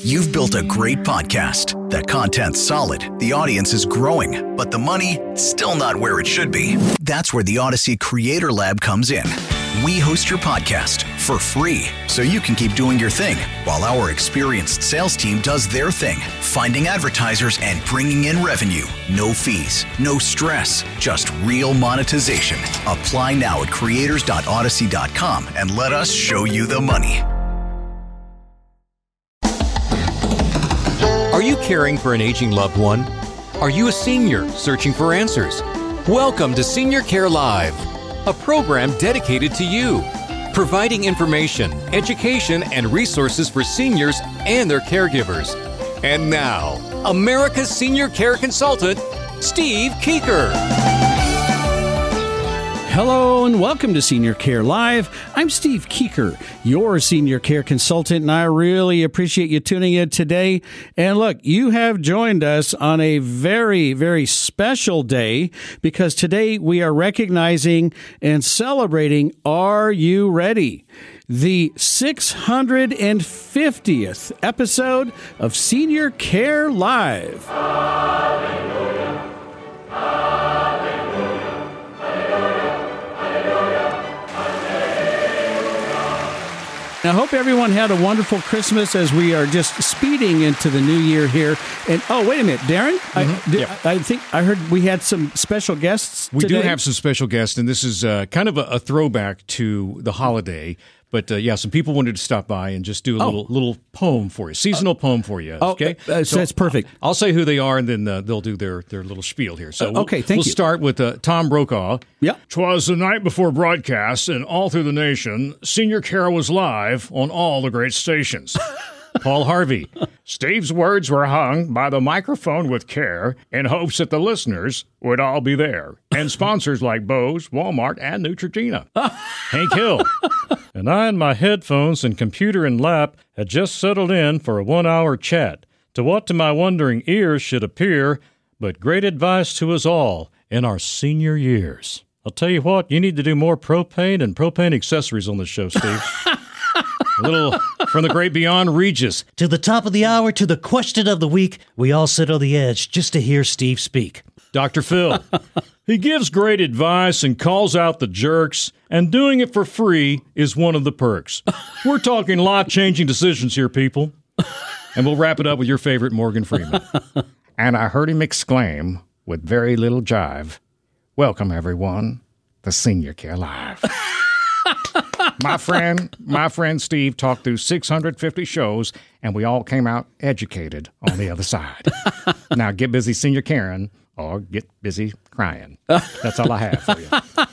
You've built a great podcast. The content's solid, the audience is growing, but the money, still not where it should be. That's where the Odyssey Creator Lab comes in. We host your podcast for free, so you can keep doing your thing, while our experienced sales team does their thing, finding advertisers and bringing in revenue. No fees, no stress, just real monetization. Apply now at creators.odyssey.com and let us show you the money. Are you caring for an aging loved one? Are you a senior searching for answers? Welcome to Senior Care Live, a program dedicated to you, providing information, education, and resources for seniors and their caregivers. And now, America's Senior Care Consultant, Steve Keeker. Hello and welcome to Senior Care Live. I'm Steve Keeker, your Senior Care Consultant, and I really appreciate you tuning in today. And look, you have joined us on a very, very special day because today we are recognizing and celebrating Are You Ready? The 650th episode of Senior Care Live. Hallelujah. I hope everyone had a wonderful Christmas as we are just speeding into the new year here. And oh, wait a minute, Darren, I think I heard we had some special guests today. We do have some special guests, and this is kind of a throwback to the holiday. But yeah, some people wanted to stop by and just do a little poem for you, seasonal poem for you. Okay, so that's perfect. I'll say who they are, and then they'll do their little spiel here. So thank you. We'll start with Tom Brokaw. Yeah. 'Twas the night before broadcast, and all through the nation, Senior Care was live on all the great stations. Paul Harvey. Steve's words were hung by the microphone with care in hopes that the listeners would all be there. And sponsors like Bose, Walmart, and Neutrogena. Hank Hill. And I and my headphones and computer and lap had just settled in for a 1-hour chat to what to my wondering ears should appear but great advice to us all in our senior years. I'll tell you what, you need to do more propane and propane accessories on this show, Steve. A little from the great beyond, Regis. To the top of the hour, to the question of the week, we all sit on the edge just to hear Steve speak. Dr. Phil. He gives great advice and calls out the jerks, and doing it for free is one of the perks. We're talking life-changing decisions here, people. And we'll wrap it up with your favorite Morgan Freeman. And I heard him exclaim, with very little jive, "Welcome, everyone, to Senior Care Live." My friend Steve talked through 650 shows, and we all came out educated on the other side. Now get busy senior caring, or get busy crying. That's all I have for you.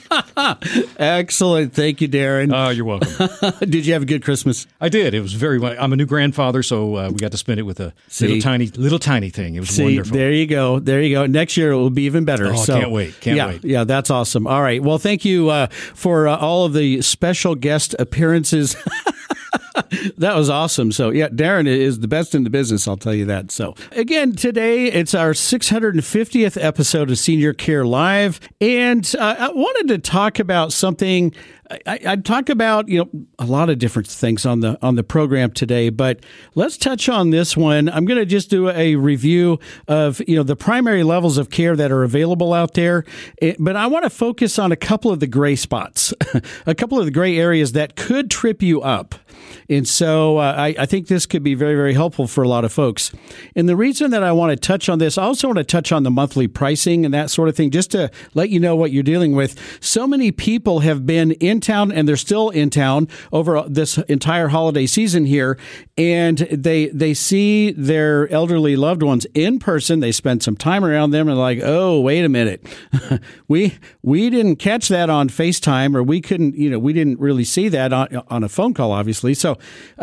Excellent. Thank you, Darren. You're welcome. Did you have a good Christmas? I did. It was I'm a new grandfather, so we got to spend it with a little tiny thing. It was wonderful. There you go. Next year it will be even better. Can't wait. Can't wait. Yeah, that's awesome. All right. Well, thank you for all of the special guest appearances. That was awesome. So, yeah, Darren is the best in the business, I'll tell you that. So, again, today it's our 650th episode of Senior Care Live, and I wanted to talk about something. I'd talk about, a lot of different things on the program today, but let's touch on this one. I'm going to just do a review of, the primary levels of care that are available out there, but I want to focus on a couple of the gray spots, a couple of the gray areas that could trip you up. And so I think this could be very, very helpful for a lot of folks. And the reason that I want to touch on this, I also want to touch on the monthly pricing and that sort of thing, just to let you know what you're dealing with. So many people have been in town, and they're still in town over this entire holiday season here, and they see their elderly loved ones in person. They spend some time around them and like, oh, wait a minute. we didn't catch that on FaceTime, or we couldn't, we didn't really see that on a phone call, obviously. So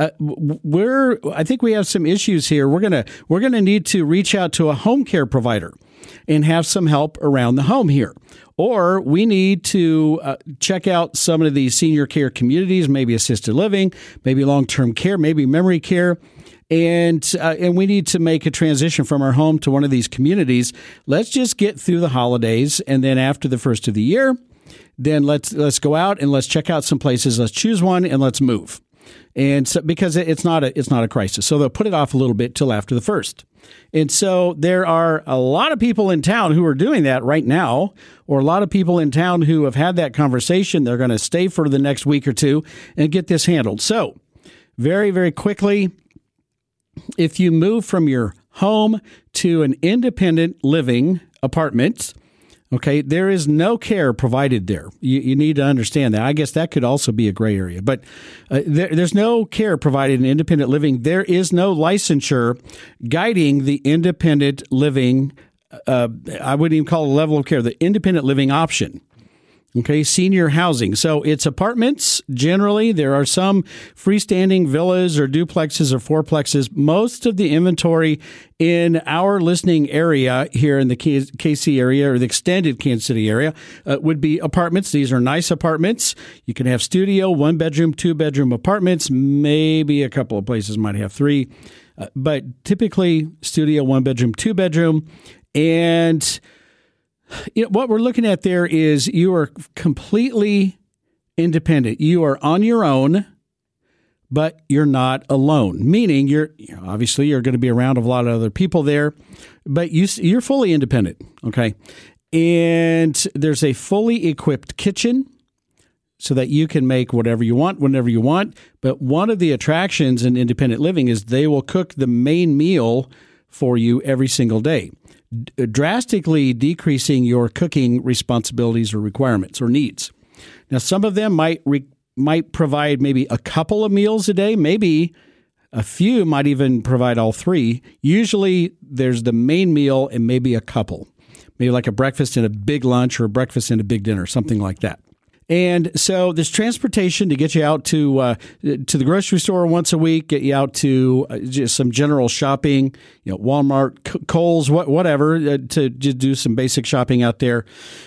I think we have some issues here. We're gonna need to reach out to a home care provider and have some help around the home here. Or we need to check out some of these senior care communities, maybe assisted living, maybe long-term care, maybe memory care. And we need to make a transition from our home to one of these communities. Let's just get through the holidays, and then after the first of the year, then let's go out and let's check out some places. Let's choose one and let's move. And so, because it's not a crisis. So they'll put it off a little bit till after the 1st. And so there are a lot of people in town who are doing that right now, or a lot of people in town who have had that conversation. They're going to stay for the next week or two and get this handled. So very, very quickly, if you move from your home to an independent living apartment, okay, there is no care provided there. You need to understand that. I guess that could also be a gray area. But there's no care provided in independent living. There is no licensure guiding the independent living, I wouldn't even call it a level of care, the independent living option. Okay, senior housing. So it's apartments. Generally, there are some freestanding villas or duplexes or fourplexes. Most of the inventory in our listening area here in the KC area or the extended Kansas City area would be apartments. These are nice apartments. You can have studio, 1-bedroom, 2-bedroom apartments. Maybe a couple of places might have 3. But typically, studio, 1-bedroom, 2-bedroom. And what we're looking at there is you are completely independent. You are on your own, but you're not alone, meaning you're going to be around a lot of other people there, but you're fully independent, okay? And there's a fully equipped kitchen so that you can make whatever you want, whenever you want. But one of the attractions in independent living is they will cook the main meal for you every single day, drastically decreasing your cooking responsibilities or requirements or needs. Now, some of them might provide maybe a couple of meals a day. Maybe a few might even provide all 3. Usually, there's the main meal and maybe a couple, maybe like a breakfast and a big lunch or a breakfast and a big dinner, something like that. And so there's transportation to get you out to the grocery store once a week, get you out to just some general shopping, Walmart, Kohl's, whatever, to just do some basic shopping out there.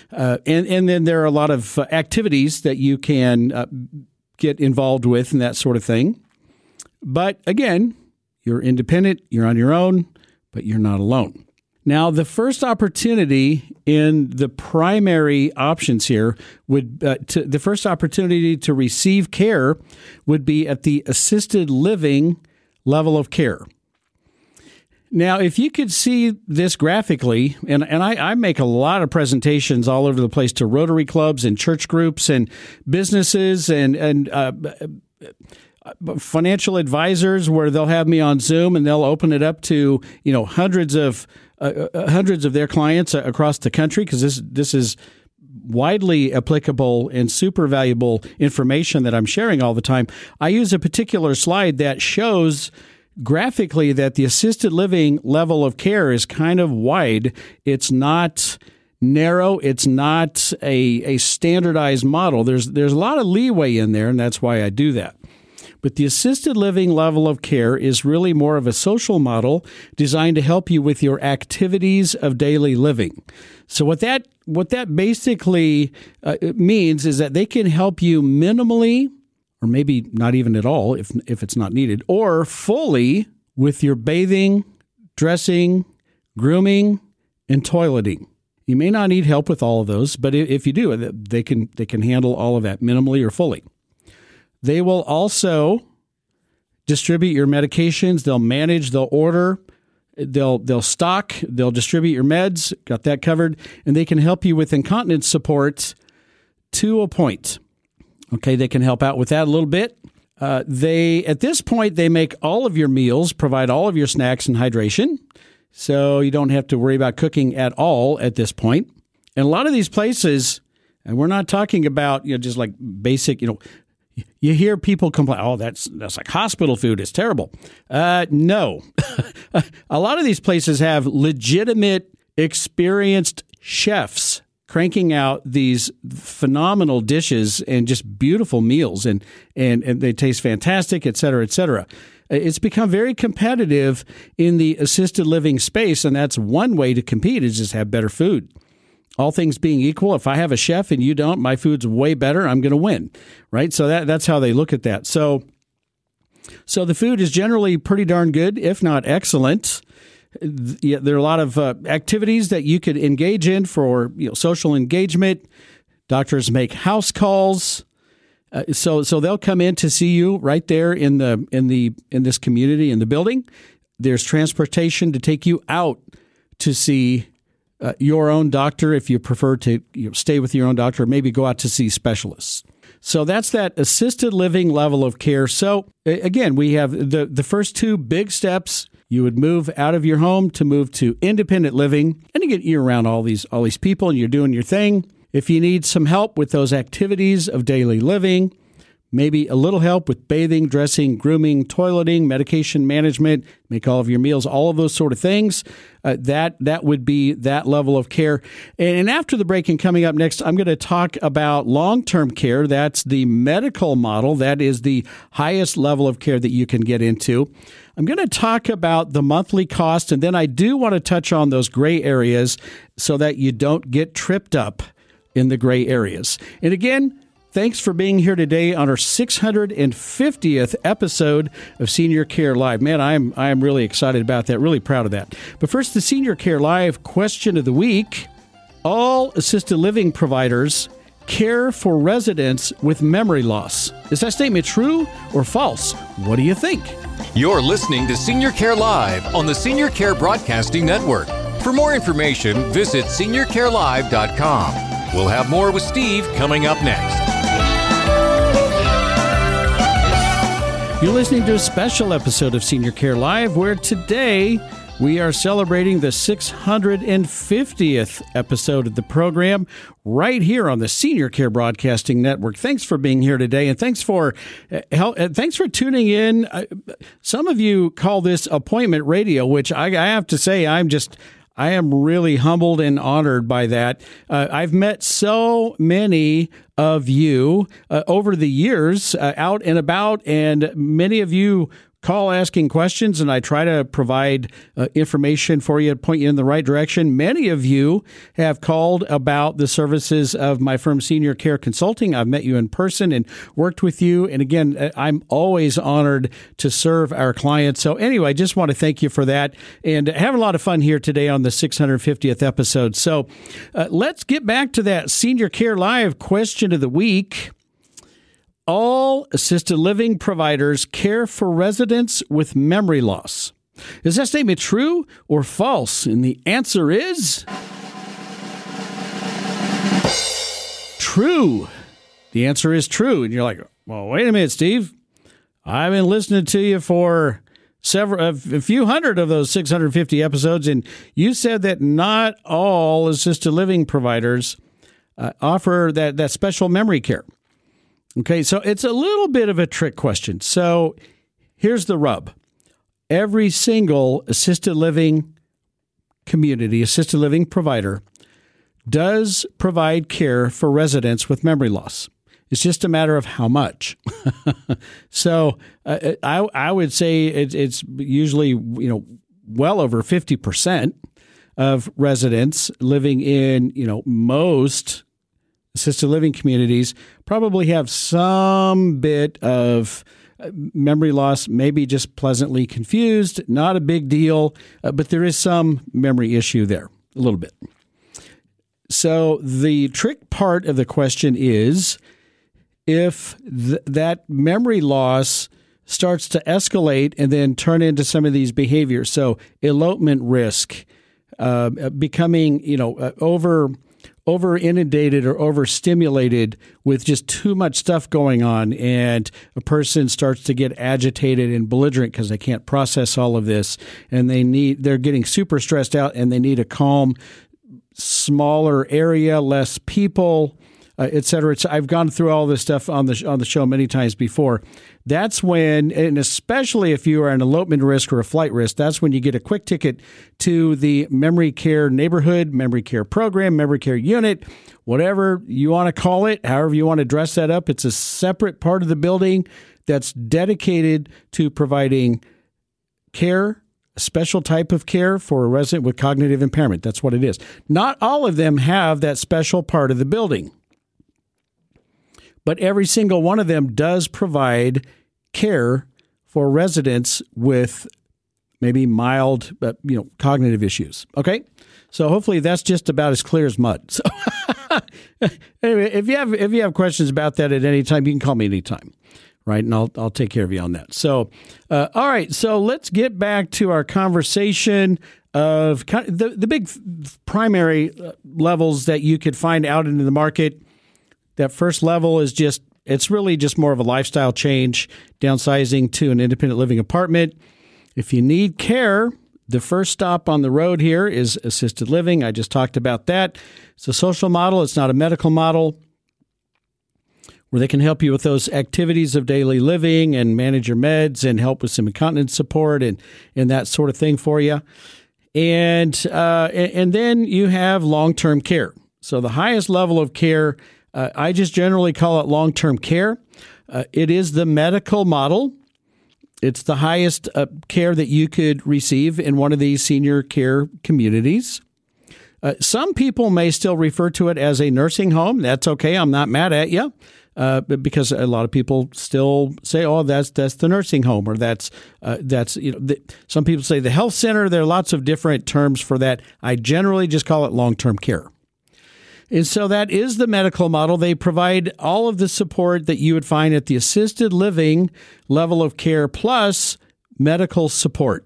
And then there are a lot of activities that you can get involved with and that sort of thing. But again, you're independent, you're on your own, but you're not alone. Now, the first opportunity in the primary options here the first opportunity to receive care would be at the assisted living level of care. Now, if you could see this graphically, and I make a lot of presentations all over the place to Rotary clubs and church groups and businesses and financial advisors where they'll have me on Zoom and they'll open it up to hundreds of their clients across the country, because this is widely applicable and super valuable information that I'm sharing all the time. I use a particular slide that shows graphically that the assisted living level of care is kind of wide. It's not narrow. It's not a standardized model. There's a lot of leeway in there, and that's why I do that. But the assisted living level of care is really more of a social model designed to help you with your activities of daily living. So what that basically means is that they can help you minimally, or maybe not even at all if it's not needed, or fully with your bathing, dressing, grooming, and toileting. You may not need help with all of those, but if you do, they can handle all of that minimally or fully. They will also distribute your medications. They'll manage, they'll order, they'll stock, they'll distribute your meds, got that covered, and they can help you with incontinence support to a point. Okay, they can help out with that a little bit. At this point, they make all of your meals, provide all of your snacks and hydration, so you don't have to worry about cooking at all at this point. And a lot of these places, and we're not talking about just like basic, you hear people complain, oh, that's like hospital food. It's terrible. No. A lot of these places have legitimate, experienced chefs cranking out these phenomenal dishes and just beautiful meals, and they taste fantastic, et cetera, et cetera. It's become very competitive in the assisted living space, and that's one way to compete is just have better food. All things being equal, if I have a chef and you don't, my food's way better, I'm going to win, right? So that's how they look at that. So the food is generally pretty darn good, if not excellent. There are a lot of activities that you could engage in for social engagement. Doctors make house calls. So they'll come in to see you right there in this community, in the building. There's transportation to take you out to see your own doctor if you prefer to stay with your own doctor, or maybe go out to see specialists. So that's that assisted living level of care. So again, we have the first two big steps. You would move out of your home to move to independent living, and you're around all these people, and you're doing your thing. If you need some help with those activities of daily living, maybe a little help with bathing, dressing, grooming, toileting, medication management, make all of your meals, all of those sort of things, that would be that level of care. And after the break and coming up next, I'm going to talk about long-term care. That's the medical model. That is the highest level of care that you can get into. I'm going to talk about the monthly cost, and then I do want to touch on those gray areas so that you don't get tripped up in the gray areas. And again, thanks for being here today on our 650th episode of Senior Care Live. Man, I am really excited about that, really proud of that. But first, the Senior Care Live question of the week. All assisted living providers care for residents with memory loss. Is that statement true or false? What do you think? You're listening to Senior Care Live on the Senior Care Broadcasting Network. For more information, visit seniorcarelive.com. We'll have more with Steve coming up next. You're listening to a special episode of Senior Care Live, where today we are celebrating the 650th episode of the program right here on the Senior Care Broadcasting Network. Thanks for being here today, and thanks for tuning in. Some of you call this appointment radio, which I have to say I am really humbled and honored by that. I've met so many of you over the years out and about, and many of you call asking questions, and I try to provide information for you, point you in the right direction. Many of you have called about the services of my firm, Senior Care Consulting. I've met you in person and worked with you. And again, I'm always honored to serve our clients. So anyway, I just want to thank you for that, and have a lot of fun here today on the 650th episode. So let's get back to that Senior Care Live question of the week. All assisted living providers care for residents with memory loss. Is that statement true or false? And the answer is true. The answer is true. And you're like, well, wait a minute, Steve. I've been listening to you for a few hundred of those 650 episodes, and you said that not all assisted living providers offer that special memory care. Okay, so it's a little bit of a trick question. So here's the rub. Every single assisted living community, assisted living provider, does provide care for residents with memory loss. It's just a matter of how much. So I would say it's usually well over 50% of residents living in most assisted living communities probably have some bit of memory loss, maybe just pleasantly confused, not a big deal, but there is some memory issue there, a little bit. So the trick part of the question is if that memory loss starts to escalate and then turn into some of these behaviors. So elopement risk, becoming, over inundated or overstimulated with just too much stuff going on, and a person starts to get agitated and belligerent because they can't process all of this, and they're getting super stressed out, and they need a calm, smaller area, less people, et cetera. I've gone through all this stuff on the show many times before. That's when, and especially if you are an elopement risk or a flight risk, that's when you get a quick ticket to the memory care neighborhood, memory care program, memory care unit, whatever you want to call it, however you want to dress that up. It's a separate part of the building that's dedicated to providing care, a special type of care for a resident with cognitive impairment. That's what it is. Not all of them have that special part of the building, but every single one of them does provide care for residents with maybe mild, cognitive issues. Okay? So hopefully that's just about as clear as mud. So Anyway, if you have questions about that at any time, you can call me anytime, right? And I'll take care of you on that. So, all right. So let's get back to our conversation of kind of the big primary levels that you could find out into the market. That first level is it's really just more of a lifestyle change, downsizing to an independent living apartment. If you need care, the first stop on the road here is assisted living. I just talked about that. It's a social model. It's not a medical model, where they can help you with those activities of daily living and manage your meds and help with some incontinence support and that sort of thing for you. And then you have long-term care. So the highest level of care, I just generally call it long-term care. It is the medical model. It's the highest care that you could receive in one of these senior care communities. Some people may still refer to it as a nursing home. That's okay. I'm not mad at you. Because a lot of people still say, "Oh, that's the nursing home," or that's some people say the health center. There are lots of different terms for that. I generally just call it long-term care. And so that is the medical model. They provide all of the support that you would find at the assisted living level of care, plus medical support.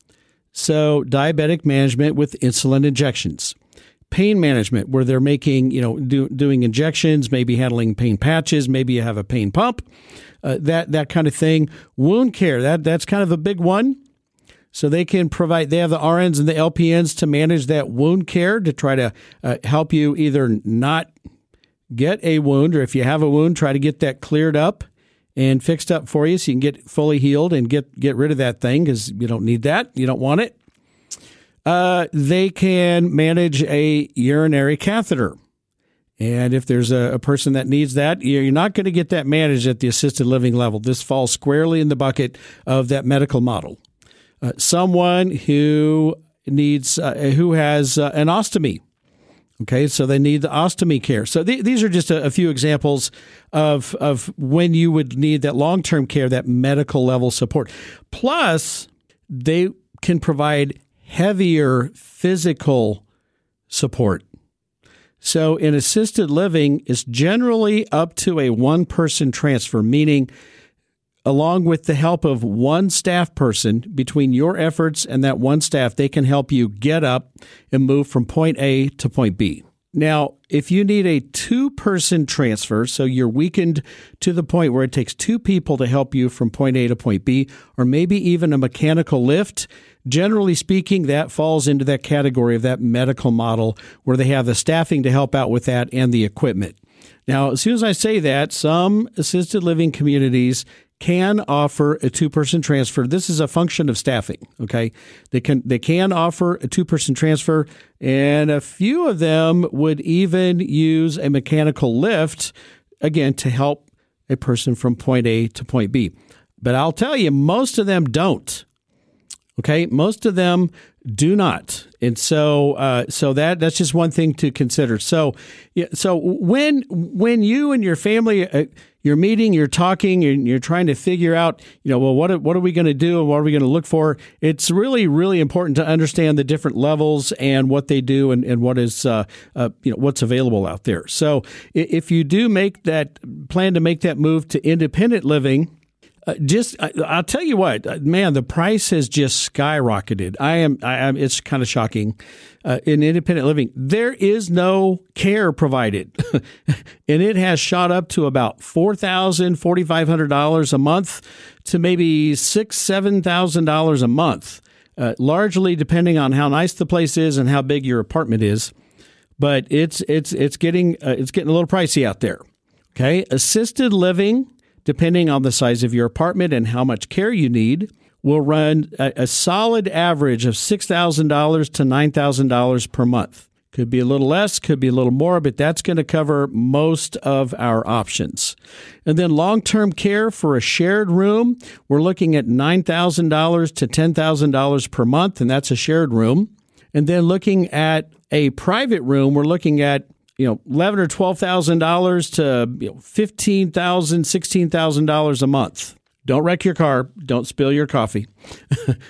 So diabetic management with insulin injections. Pain management, where they're making, doing injections, maybe handling pain patches, maybe you have a pain pump, that kind of thing. Wound care, that's kind of a big one. So they can provide, they have the RNs and the LPNs to manage that wound care to try to help you either not get a wound, or if you have a wound, try to get that cleared up and fixed up for you so you can get fully healed and get rid of that thing, because you don't need that. You don't want it. They can manage a urinary catheter. And if there's a person that needs that, you're not going to get that managed at the assisted living level. This falls squarely in the bucket of that medical model. Someone who needs, who has an ostomy. Okay, so they need the ostomy care. So these are just a few examples of when you would need that long-term care, that medical level support. Plus, they can provide heavier physical support. So in assisted living, it's generally up to a one-person transfer, meaning along with the help of one staff person, between your efforts and that one staff, they can help you get up and move from point A to point B. Now, if you need a two-person transfer, so you're weakened to the point where it takes two people to help you from point A to point B, or maybe even a mechanical lift, generally speaking, that falls into that category of that medical model where they have the staffing to help out with that and the equipment. Now, as soon as I say that, some assisted living communities can offer a two-person transfer. This is a function of staffing, okay? They can offer a two-person transfer, and a few of them would even use a mechanical lift, again, to help a person from point A to point B. But I'll tell you, most of them don't. Okay, most of them do not, and so that's just one thing to consider. So when you and your family you're meeting, you're talking, and you're trying to figure out, well, what are we going to do and what are we going to look for? It's really, really important to understand the different levels and what they do and what is what's available out there. So if you do plan to make that move to independent living. I'll tell you what, man, the price has just skyrocketed. It's kind of shocking. In independent living, there is no care provided, and it has shot up to about $4,000, $4,500 a month to maybe $6,000, $7,000 a month, largely depending on how nice the place is and how big your apartment is. But it's getting a little pricey out there. Okay, assisted living, depending on the size of your apartment and how much care you need, will run a solid average of $6,000 to $9,000 per month. Could be a little less, could be a little more, but that's going to cover most of our options. And then long-term care for a shared room, we're looking at $9,000 to $10,000 per month, and that's a shared room. And then looking at a private room, we're looking at $11,000 or $12,000 to $15,000, $16,000 a month. Don't wreck your car. Don't spill your coffee.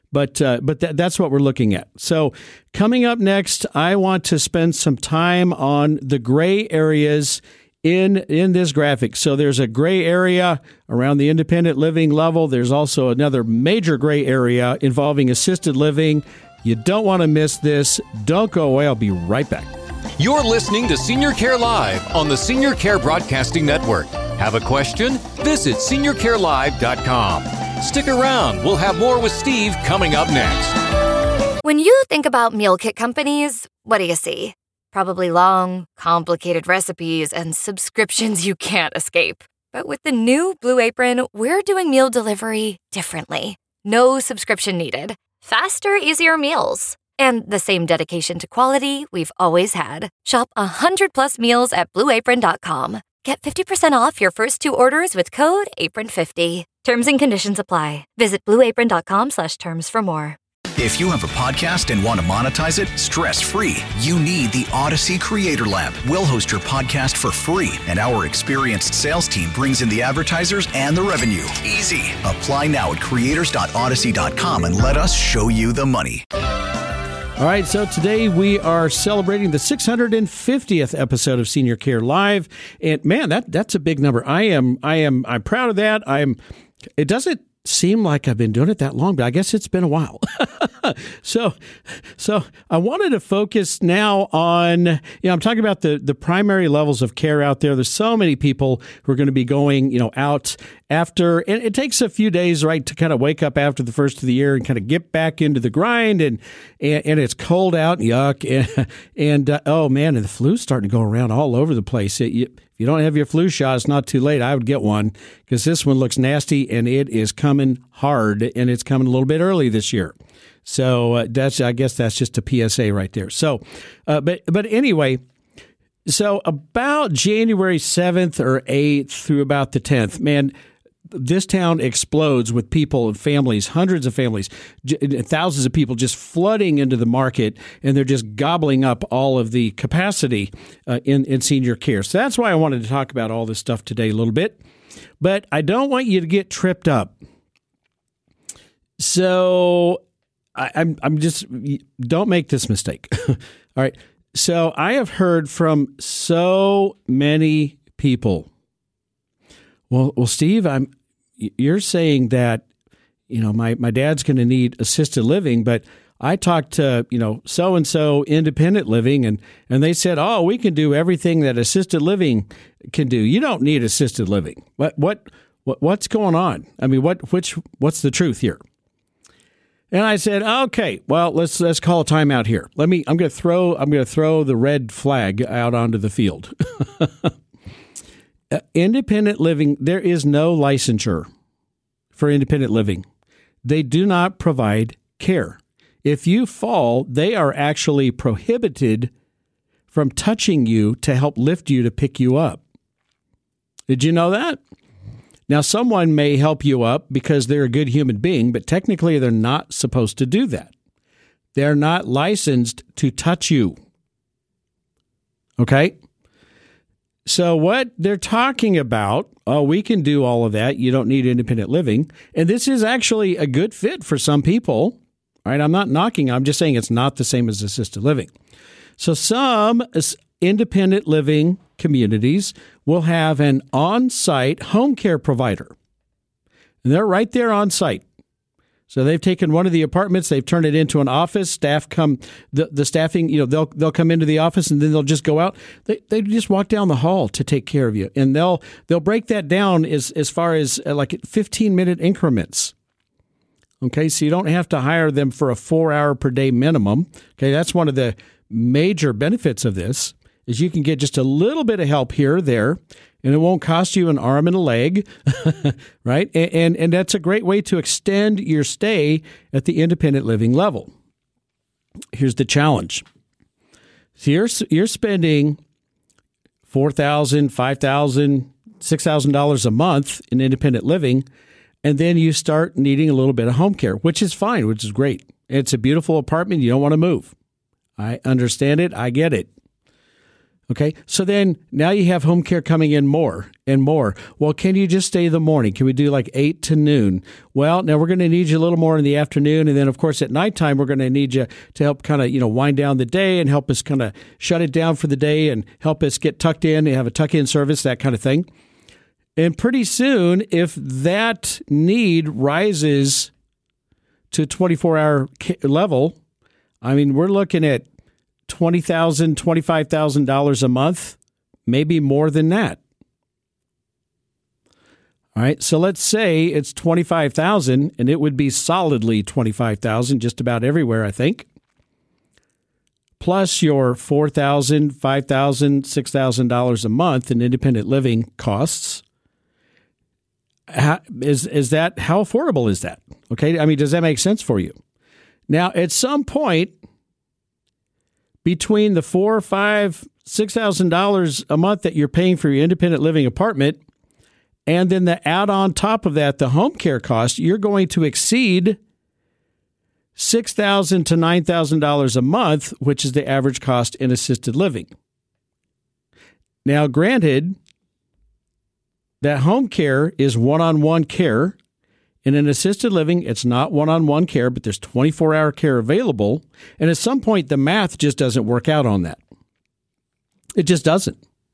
But that's what we're looking at. So coming up next, I want to spend some time on the gray areas in this graphic. So there's a gray area around the independent living level. There's also another major gray area involving assisted living. You don't want to miss this. Don't go away. I'll be right back. You're listening to Senior Care Live on the Senior Care Broadcasting Network. Have a question? Visit seniorcarelive.com. Stick around. We'll have more with Steve coming up next. When you think about meal kit companies, what do you see? Probably long, complicated recipes and subscriptions you can't escape. But with the new Blue Apron, we're doing meal delivery differently. No subscription needed. Faster, easier meals. And the same dedication to quality we've always had. Shop 100+ meals at blueapron.com. Get 50% off your first 2 orders with code APRON50. Terms and conditions apply. Visit blueapron.com/terms for more. If you have a podcast and want to monetize it stress-free, you need the Odyssey Creator Lab. We'll host your podcast for free, and our experienced sales team brings in the advertisers and the revenue. Easy. Apply now at creators.odyssey.com and let us show you the money. All right, so today we are celebrating the 650th episode of Senior Care Live, and man, that's a big number. I'm proud of that. It doesn't seem like I've been doing it that long, but I guess it's been a while. So I wanted to focus now on, I'm talking about the primary levels of care out there. There's so many people who are going to be going, out after, and it takes a few days, right, to kind of wake up after the first of the year and kind of get back into the grind, and it's cold out, yuck, and oh man, and the flu's starting to go around all over the place. If you don't have your flu shot, it's not too late. I would get one because this one looks nasty and it is coming hard, and it's coming a little bit early this year. So I guess that's just a PSA right there. So, but anyway, so about January 7th or 8th through about the 10th, man, this town explodes with people and families, hundreds of families, thousands of people just flooding into the market, and they're just gobbling up all of the capacity in senior care. So that's why I wanted to talk about all this stuff today a little bit. But I don't want you to get tripped up. So I'm just, don't make this mistake. All right. So I have heard from so many people. Well, Steve, you're saying that, my dad's going to need assisted living, but I talked to, so-and-so independent living, and they said, oh, we can do everything that assisted living can do. You don't need assisted living. What's going on? I mean, what's the truth here? And I said, okay, well, let's call a timeout here. I'm going to throw the red flag out onto the field. Independent living, there is no licensure for independent living. They do not provide care. If you fall, they are actually prohibited from touching you to help lift you to pick you up. Did you know that? Now, someone may help you up because they're a good human being, but technically they're not supposed to do that. They're not licensed to touch you. Okay? So what they're talking about, we can do all of that. You don't need independent living. And this is actually a good fit for some people. All right? I'm not knocking. I'm just saying it's not the same as assisted living. So some independent living communities will have an on-site home care provider. And they're right there on site. So they've taken one of the apartments, they've turned it into an office. Staff come, the staffing, they'll come into the office and then they'll just go out. They just walk down the hall to take care of you. And they'll break that down as far as like 15-minute increments. Okay, so you don't have to hire them for a 4-hour per day minimum. Okay, that's one of the major benefits of this, is you can get just a little bit of help here or there, and it won't cost you an arm and a leg, right? And that's a great way to extend your stay at the independent living level. Here's the challenge. So you're spending $4,000, $5,000, $6,000 a month in independent living, and then you start needing a little bit of home care, which is fine, which is great. It's a beautiful apartment. You don't want to move. I understand it. I get it. Okay, so then now you have home care coming in more and more. Well, can you just stay the morning? Can we do like 8 to noon? Well, now we're going to need you a little more in the afternoon. And then, of course, at nighttime, we're going to need you to help kind of, wind down the day and help us kind of shut it down for the day and help us get tucked in and have a tuck-in service, that kind of thing. And pretty soon, if that need rises to 24-hour level, I mean, we're looking at $20,000, $25,000 a month, maybe more than that. All right, so let's say it's $25,000, and it would be solidly $25,000 just about everywhere, I think. Plus your $4,000, $5,000, $6,000 a month in independent living costs. How affordable is that? Okay, I mean, does that make sense for you? Now, at some point, between the $4,000, $5,000, $6,000 a month that you're paying for your independent living apartment, and then the add on top of that, the home care cost, you're going to exceed $6,000 to $9,000 a month, which is the average cost in assisted living. Now, granted, that home care is one-on-one care. In an assisted living, it's not one-on-one care, but there's 24-hour care available. And at some point, the math just doesn't work out on that. It just doesn't.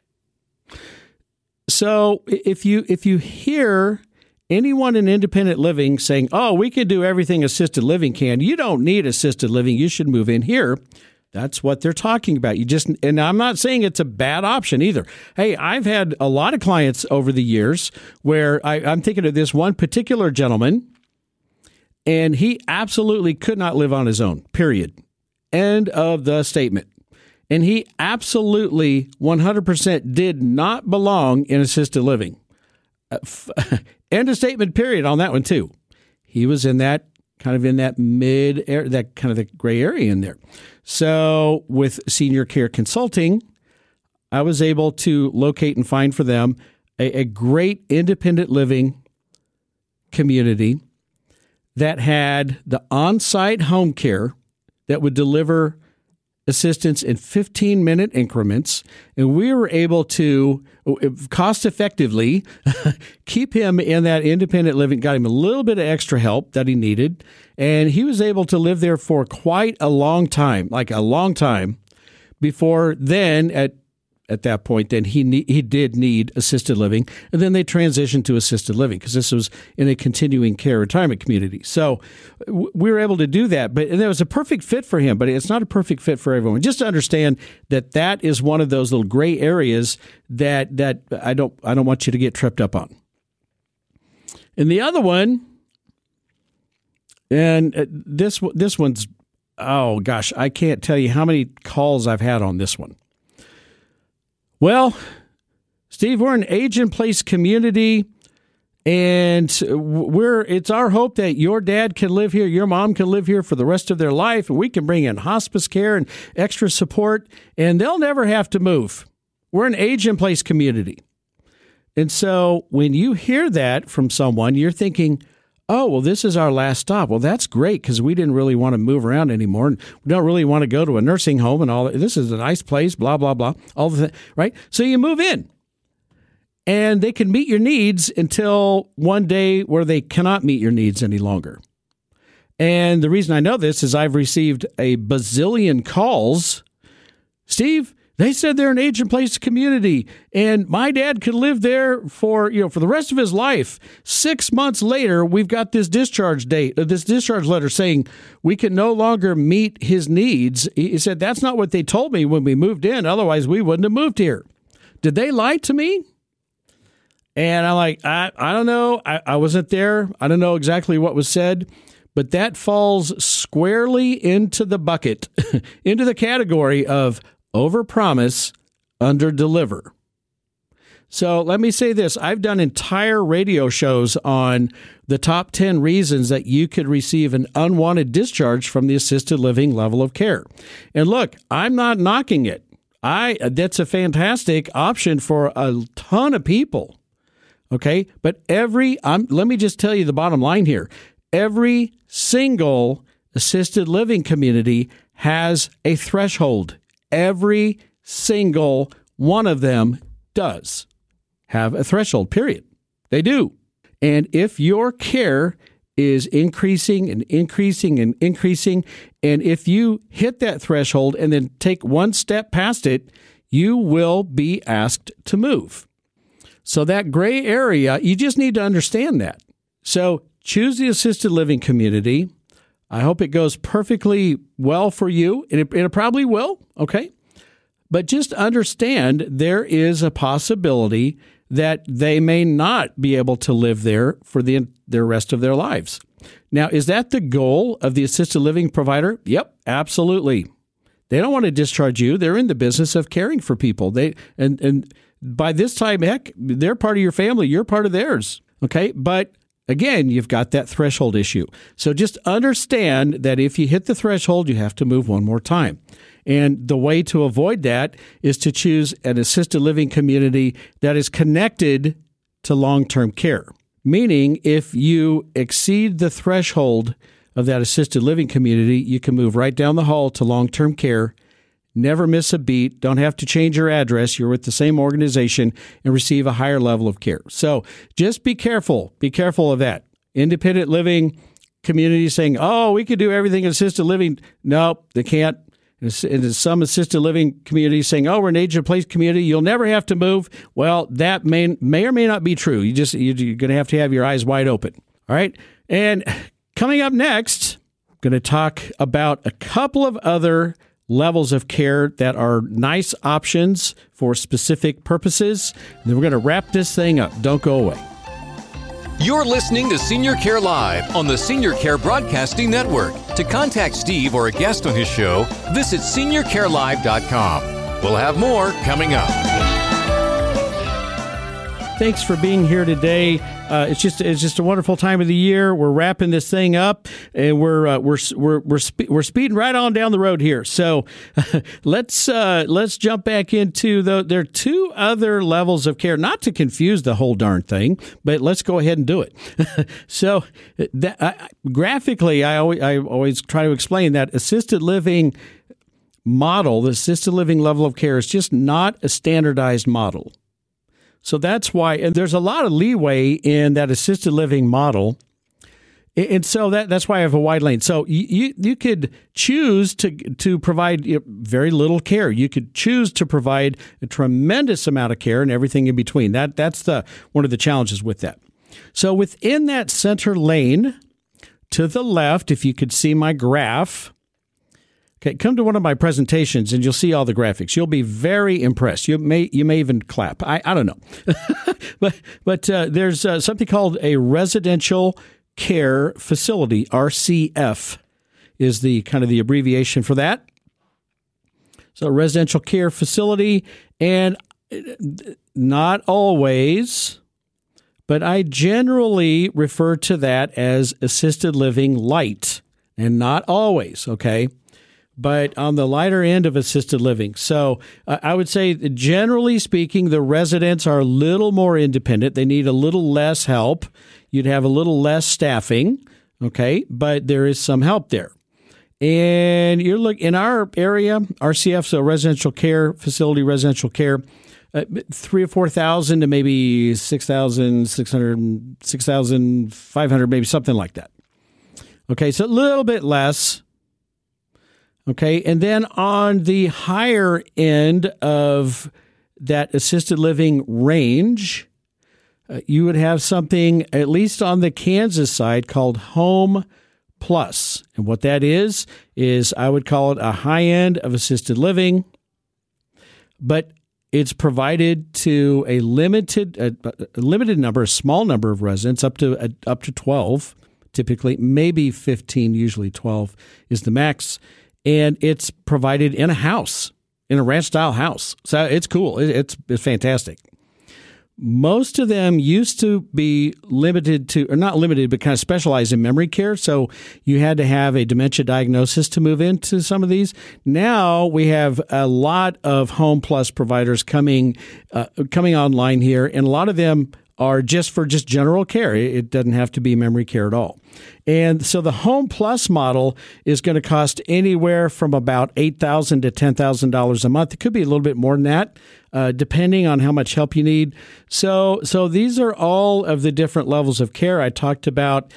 So if you hear anyone in independent living saying, oh, we can do everything assisted living can, you don't need assisted living, you should move in here. That's what they're talking about. And I'm not saying it's a bad option either. Hey, I've had a lot of clients over the years where I'm thinking of this one particular gentleman, and he absolutely could not live on his own, period. End of the statement. And he absolutely 100% did not belong in assisted living. End of statement, period, on that one too. He was in that mid area, that kind of the gray area in there. So with Senior Care Consulting, I was able to locate and find for them a great independent living community that had the on-site home care that would deliver assistance in 15-minute increments, and we were able to cost-effectively keep him in that independent living, got him a little bit of extra help that he needed, and he was able to live there for quite a long time, before then, at that point, then he did need assisted living, and then they transitioned to assisted living because this was in a continuing care retirement community. So we were able to do that, and it was a perfect fit for him, but it's not a perfect fit for everyone. Just to understand that is one of those little gray areas that I don't want you to get tripped up on. And the other one, and this one's, oh gosh, I can't tell you how many calls I've had on this one. Well, Steve, we're an age-in-place community, and it's our hope that your dad can live here, your mom can live here for the rest of their life, and we can bring in hospice care and extra support, and they'll never have to move. We're an age-in-place community. And so when you hear that from someone, you're thinking, oh, well, this is our last stop. Well, that's great because we didn't really want to move around anymore. And we don't really want to go to a nursing home and all that. This is a nice place, blah, blah, blah, all the things, right? So you move in and they can meet your needs until one day where they cannot meet your needs any longer. And the reason I know this is I've received a bazillion calls. Steve, they said they're an age-in-place community, and my dad could live there for the rest of his life. 6 months later, we've got this discharge letter saying we can no longer meet his needs. He said, that's not what they told me when we moved in. Otherwise, we wouldn't have moved here. Did they lie to me? And I'm like, I don't know. I wasn't there. I don't know exactly what was said. But that falls squarely into the bucket, into the category of overpromise, underdeliver. So let me say this. I've done entire radio shows on the top 10 reasons that you could receive an unwanted discharge from the assisted living level of care. And look, I'm not knocking it. That's a fantastic option for a ton of people. Okay? But let me just tell you the bottom line here. Every single assisted living community has a threshold. Every single one of them does have a threshold, period. They do. And if your care is increasing and increasing and increasing, and if you hit that threshold and then take one step past it, you will be asked to move. So that gray area, you just need to understand that. So choose the assisted living community. I hope it goes perfectly well for you. It probably will, okay? But just understand there is a possibility that they may not be able to live there for the rest of their lives. Now, is that the goal of the assisted living provider? Yep, absolutely. They don't want to discharge you. They're in the business of caring for people. And by this time, heck, they're part of your family. You're part of theirs, okay? But again, you've got that threshold issue. So just understand that if you hit the threshold, you have to move one more time. And the way to avoid that is to choose an assisted living community that is connected to long-term care. Meaning, if you exceed the threshold of that assisted living community, you can move right down the hall to long-term care, never miss a beat, don't have to change your address, you're with the same organization, and receive a higher level of care. So just be careful of that. Independent living communities saying, oh, we could do everything in assisted living. No, they can't. And some assisted living communities saying, oh, we're an age-in-place community, you'll never have to move. Well, that may or may not be true. You're going to have your eyes wide open. All right? And coming up next, I'm going to talk about a couple of other levels of care that are nice options for specific purposes. And then we're going to wrap this thing up. Don't go away. You're listening to Senior Care Live on the Senior Care Broadcasting Network. To contact Steve or a guest on his show, visit seniorcarelive.com. We'll have more coming up. Thanks for being here today. It's just a wonderful time of the year. We're wrapping this thing up, and we're speeding right on down the road here. So let's jump back into there are two other levels of care. Not to confuse the whole darn thing, but let's go ahead and do it. So graphically, I always try to explain that assisted living model, the assisted living level of care, is just not a standardized model. So that's why, and there's a lot of leeway in that assisted living model. And so that's why I have a wide lane. So you could choose to provide very little care. You could choose to provide a tremendous amount of care and everything in between. That's one of the challenges with that. So within that center lane to the left, if you could see my graph, okay, come to one of my presentations and you'll see all the graphics. You'll be very impressed. You may even clap. I don't know. but there's something called a residential care facility. RCF is the kind of the abbreviation for that. So residential care facility, and not always, but I generally refer to that as assisted living light, and not always, okay? But on the lighter end of assisted living. So I would say, generally speaking, the residents are a little more independent. They need a little less help. You'd have a little less staffing, okay? But there is some help there. And you're in our area, RCF, so residential care facility, residential care, 3,000 or 4,000 to maybe 6,600, 6,500, maybe something like that. Okay, so a little bit less. Okay, and then on the higher end of that assisted living range, you would have something, at least on the Kansas side, called Home Plus. And what that is I would call it a high end of assisted living, but it's provided to a limited number, a small number of residents, up to 12, typically, maybe 15, usually 12 is the max. And it's provided in a house, in a ranch-style house. So it's cool. It's fantastic. Most of them used to be limited to, or not limited, but kind of specialized in memory care. So you had to have a dementia diagnosis to move into some of these. Now we have a lot of Home Plus providers coming online here, and a lot of them are just for general care. It doesn't have to be memory care at all. And so the Home Plus model is going to cost anywhere from about $8,000 to $10,000 a month. It could be a little bit more than that, depending on how much help you need. So these are all of the different levels of care. I talked about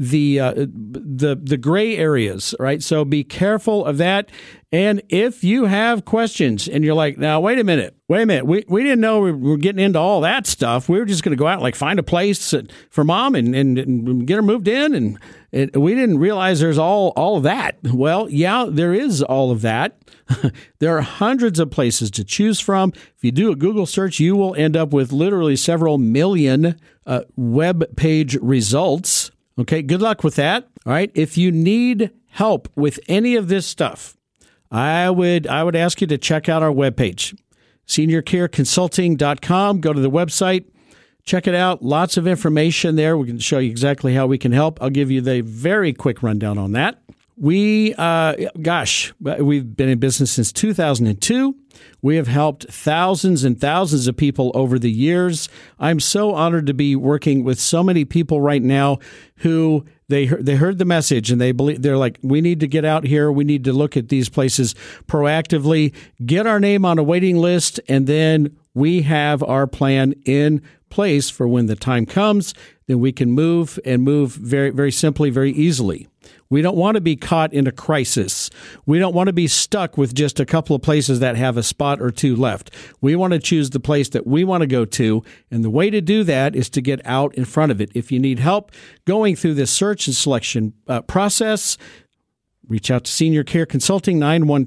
the gray areas, right? So be careful of that. And if you have questions and you're like, now, wait a minute, we didn't know we were getting into all that stuff. We were just going to go out and like find a place for mom and get her moved in. And we didn't realize there's all of that. Well, yeah, there is all of that. There are hundreds of places to choose from. If you do a Google search, you will end up with literally several million web page results. Okay, good luck with that. All right, if you need help with any of this stuff, I would ask you to check out our webpage, seniorcareconsulting.com. Go to the website, check it out. Lots of information there. We can show you exactly how we can help. I'll give you the very quick rundown on that. We've been in business since 2002. We have helped thousands and thousands of people over the years. I'm so honored to be working with so many people right now who they heard the message and they're like, we need to get out here. We need to look at these places proactively, get our name on a waiting list, and then we have our plan in place for when the time comes. Then we can move very, very simply, very easily. We don't want to be caught in a crisis. We don't want to be stuck with just a couple of places that have a spot or two left. We want to choose the place that we want to go to, and the way to do that is to get out in front of it. If you need help going through this search and selection process, reach out to Senior Care Consulting,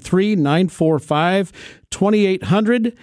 913-945-2800,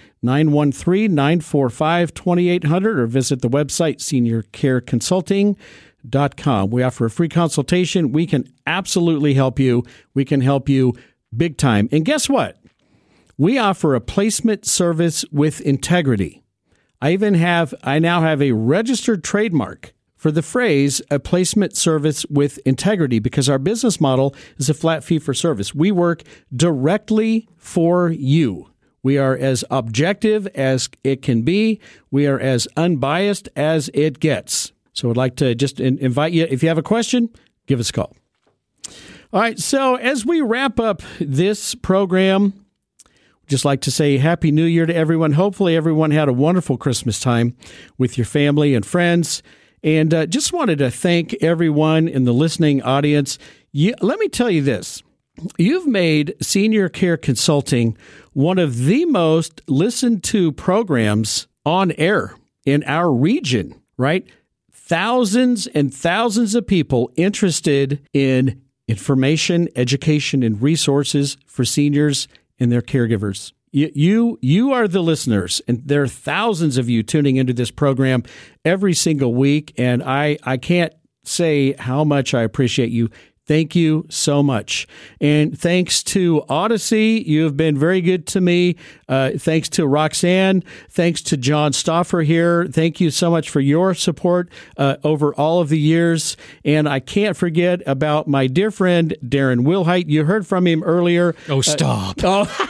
913-945-2800, or visit the website, seniorcareconsulting.com. We offer a free consultation. We can absolutely help you. We can help you big time. And guess what? We offer a placement service with integrity. I now have a registered trademark for the phrase a placement service with integrity because our business model is a flat fee for service. We work directly for you. We are as objective as it can be. We are as unbiased as it gets. So I'd like to just invite you, if you have a question, give us a call. All right, so as we wrap up this program, we'd just like to say Happy New Year to everyone. Hopefully everyone had a wonderful Christmas time with your family and friends. And just wanted to thank everyone in the listening audience. Let me tell you this. You've made Senior Care Consulting one of the most listened to programs on air in our region, right? Thousands and thousands of people interested in information, education, and resources for seniors and their caregivers. You are the listeners, and there are thousands of you tuning into this program every single week, and I can't say how much I appreciate you. Thank you so much. And thanks to Odyssey, you have been very good to me. Thanks to Roxanne. Thanks to John Stauffer here. Thank you so much for your support over all of the years. And I can't forget about my dear friend, Darren Wilhite. You heard from him earlier. Oh, stop.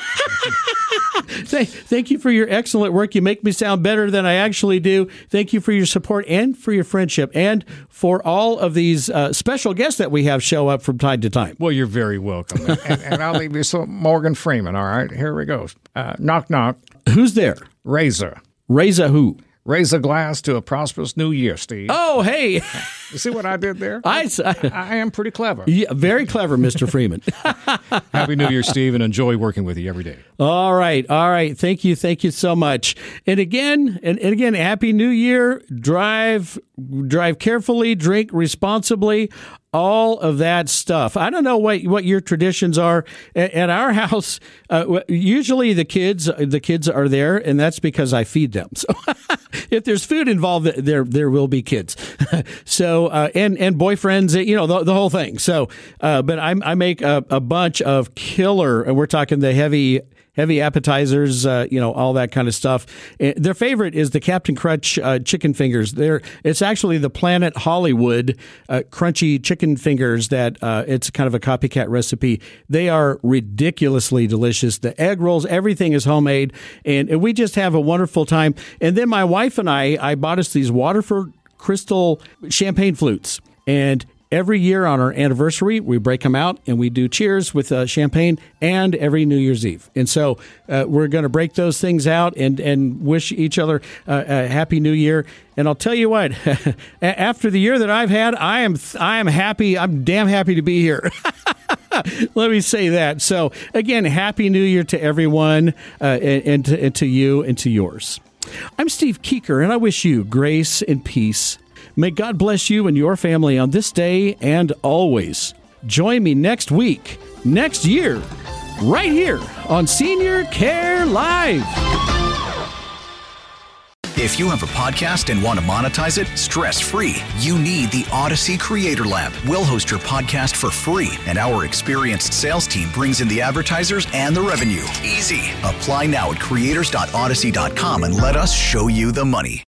Thank you for your excellent work. You make me sound better than I actually do. Thank you for your support and for your friendship and for all of these special guests that we have show up from time to time. Well, you're very welcome. and I'll leave you some Morgan Freeman, all right? Here we go. Knock, knock. Who's there? Razor. Razor who? Raise a glass to a prosperous new year, Steve. Oh, hey. You see what I did there? I am pretty clever. Yeah, very clever, Mr. Freeman. Happy New Year, Steve, and enjoy working with you every day. All right. Thank you so much. And again, Happy New Year. Drive carefully, drink responsibly. All of that stuff. I don't know what your traditions are at our house. Usually the kids are there, and that's because I feed them. So if there's food involved, there will be kids. So and boyfriends, the whole thing. So, but I make a bunch of killer, and we're talking the heavy heavy appetizers, all that kind of stuff. Their favorite is the Captain Crunch chicken fingers. It's actually the Planet Hollywood crunchy chicken fingers that it's kind of a copycat recipe. They are ridiculously delicious. The egg rolls, everything is homemade, and we just have a wonderful time. And then my wife and I bought us these Waterford Crystal champagne flutes, and every year on our anniversary, we break them out and we do cheers with champagne, and every New Year's Eve. And so we're going to break those things out and wish each other a Happy New Year. And I'll tell you what, after the year that I've had, I am happy. I'm damn happy to be here. Let me say that. So again, Happy New Year to everyone, and to you and to yours. I'm Steve Keeker, and I wish you grace and peace. May God bless you and your family on this day and always. Join me next week, next year, right here on Senior Care Live. If you have a podcast and want to monetize it stress-free, you need the Odyssey Creator Lab. We'll host your podcast for free, and our experienced sales team brings in the advertisers and the revenue. Easy. Apply now at creators.odyssey.com and let us show you the money.